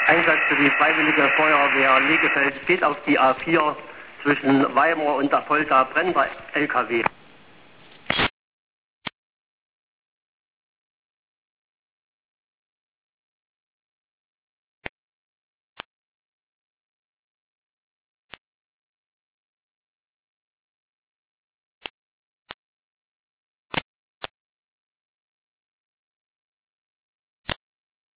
Einsatz für die Freiwillige Feuerwehr Legefeld geht auf die A4 zwischen Weimar und Apolda, brennt der LKW.